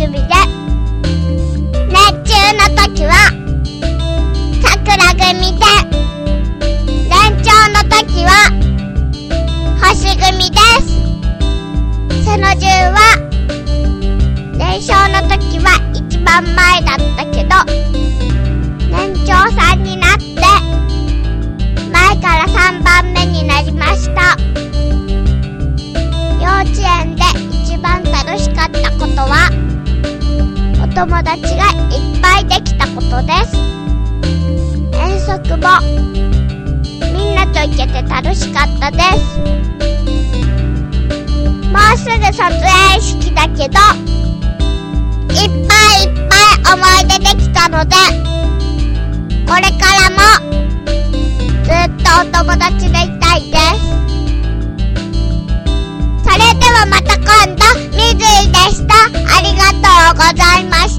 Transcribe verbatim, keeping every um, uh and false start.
みで、熱中の時は桜組で、年長の時は星組です。その順は年少の時は一番前だったけど、年長さんになって前からさんばんめになりました。幼稚園で一番楽しかったことはお友達がいっぱいできたことです。遠足もみんなと行けて楽しかったです。もうすぐ卒園式だけど、いっぱいいっぱい思い出できたので、これからもずっとお友達でいたいです。それではまた今度、みずいでした。ありがとうございました。